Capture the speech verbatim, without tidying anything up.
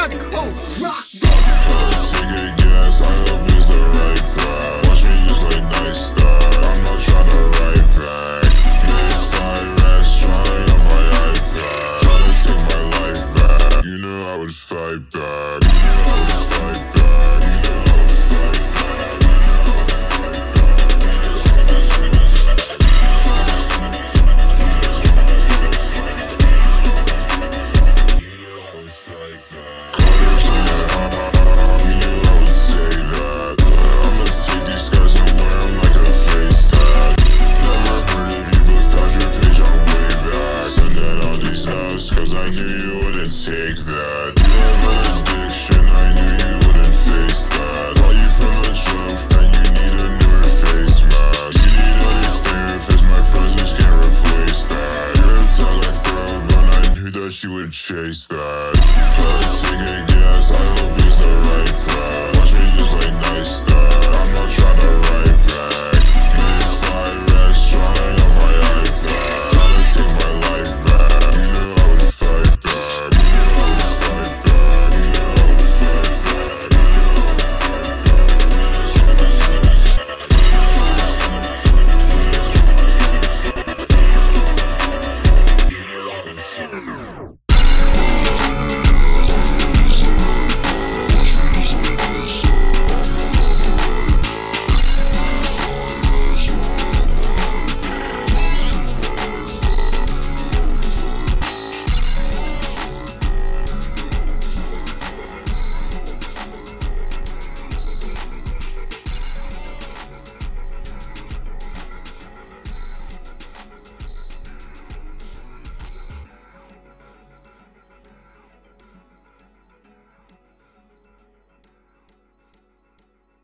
my coat. Rock. Taking gas, I hope it's the right path. Watch me just like nice stuff. I'm not trying to write back. Made five rats trying on my iPad. Trying to take my life back. You knew I would fight back. You knew I would fight back. You knew I would fight back. You knew I would fight back. Cutters in the heart. You knew I would say that. I'ma take these scars and wear them like a face tag. Never heard of you but found your page on way back. Sending all these notes cause I knew you wouldn't take that. You have an addiction, I knew you wouldn't face that. Call you from the jump and you need a newer face mask. You need a new therapist, my presence can't replace that. You're a tall I throw but I knew that you would chase that. But taking gas, I hope it's the right path. Watch me just like nice stuff. I'm not trying to write